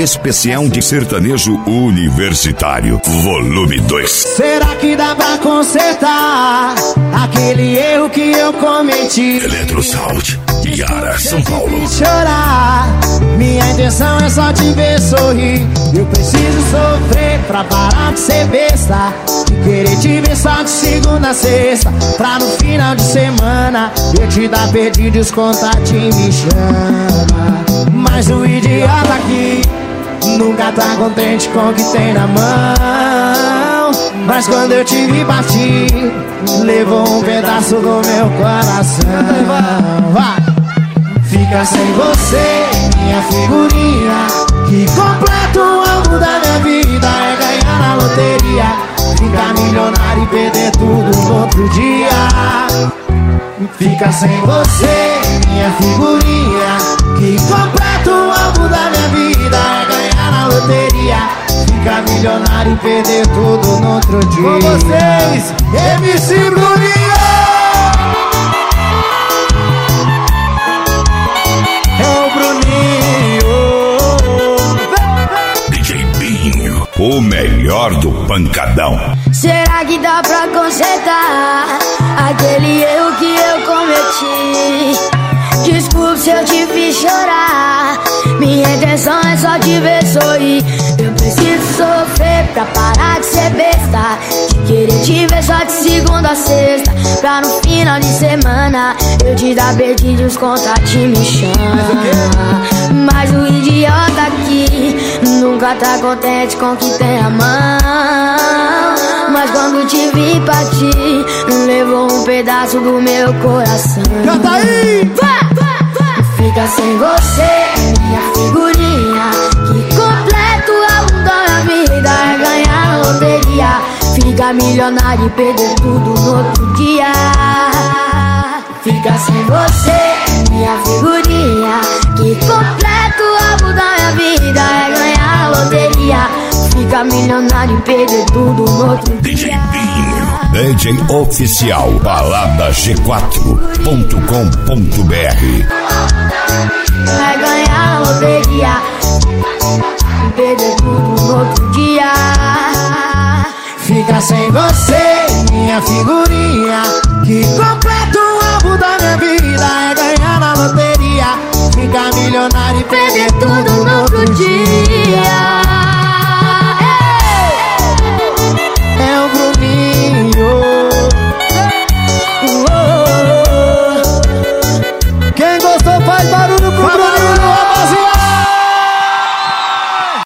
especial de sertanejo universitário, volume 2. Será que dá pra consertar aquele erro que eu cometi? Eletrosound, Yara, São Paulo. Chorar, minha intenção é só te ver sorrir. Eu preciso sofrer pra parar de ser besta, de querer te ver só de segunda a sexta, pra no final de semana eu te dar perdidos, contato e me chama. Mas o idiota aqui nunca tá contente com o que tem na mão. Mas quando eu te vi partir, levou um pedaço do meu coração. Fica sem você, minha figurinha, que completa o álbum da minha vida. É ganhar na loteria, ficar milionário e perder tudo no outro dia. Fica sem você, minha figurinha, que completa o álbum da minha vida. É ganhar na loteria, ficar milionário e perder tudo no outro dia. Com vocês, MC Bruninho! É o Bruninho, DJ Binho, o melhor do pancadão. Será que dá pra consertar aquele erro que eu cometi? Desculpe se eu te fiz chorar, minha intenção é só te ver sorrir. Eu preciso sofrer pra parar de ser besta, de querer te ver só de segunda a sexta, pra no final de semana eu te dar perdidos, contato e me chama. Mas o idiota aqui nunca tá contente com o que tem a mão. Mas quando te vi partir, levou um pedaço do meu coração. Canta aí! Fica sem você, minha figurinha, que completa o álbum da minha vida. É ganhar na loteria, ficar milionário e perder tudo no outro dia. Fica sem você, minha figurinha, que completa o álbum da minha vida. É ganhar na loteria, ficar milionário e perder tudo no outro dia. DJ Binho, DJ oficial, balada G4.com.br. Vai ganhar a loteria, perder tudo no outro dia. Fica sem você, minha figurinha, que completa o álbum da minha vida.